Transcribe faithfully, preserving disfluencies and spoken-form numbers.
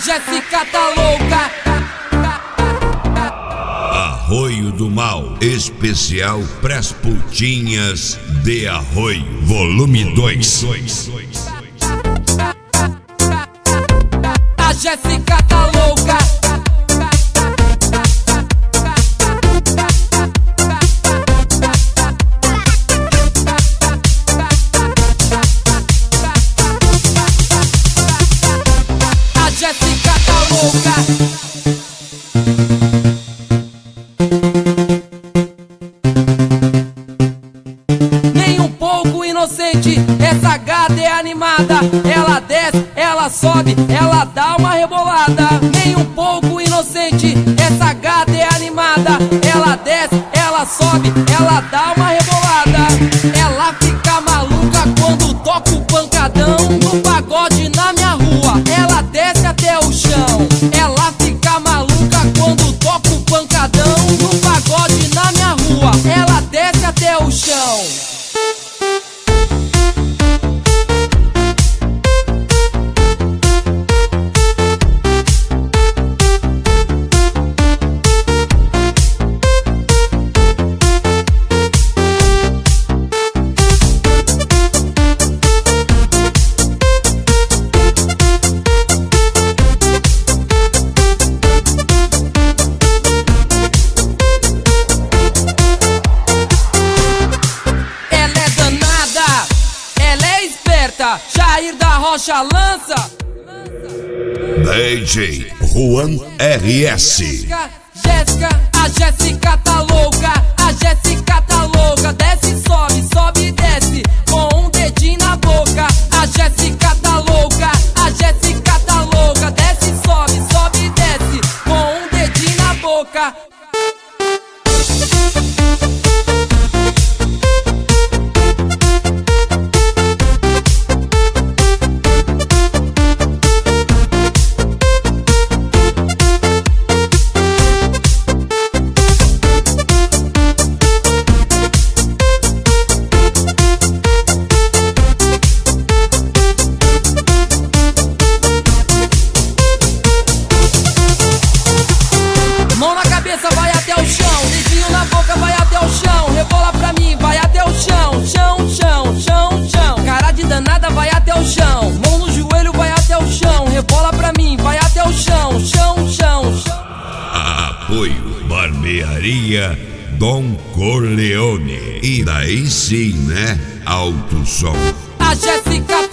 Jéssica tá louca. Arroio do Mal, especial pras putinhas de Arroio, volume dois. A Jéssica tá louca. A Jéssica tá louca. Inocente, essa gata é animada. Ela desce, ela sobe, ela dá uma rebolada. Nem um pouco inocente, essa gata é animada. Ela desce, ela sobe, ela dá uma rebolada. Ela fica maluca quando toca o pancadão no pagode na minha rua. Ela desce até o chão. Ela fica maluca quando toca o pancadão no pagode na minha rua. Ela desce até o chão. Jair da Rocha lança D J Juan R S. Jéssica, Jéssica, a Jéssica tá louca. A Jéssica tá louca. Desce, sobe, sobe e desce com um dedinho na boca. A Jéssica tá louca. A Jéssica tá louca. Desce, sobe, sobe e desce com um dedinho na boca. Vai até o chão, dedinho na boca, vai até o chão. Rebola pra mim, vai até o chão. Chão, chão, chão, chão. Cara de danada, vai até o chão. Mão no joelho, vai até o chão. Rebola pra mim, vai até o chão. Chão, chão, chão. Apoio Barbearia Dom Corleone. E daí sim, né? Alto som. A Jéssica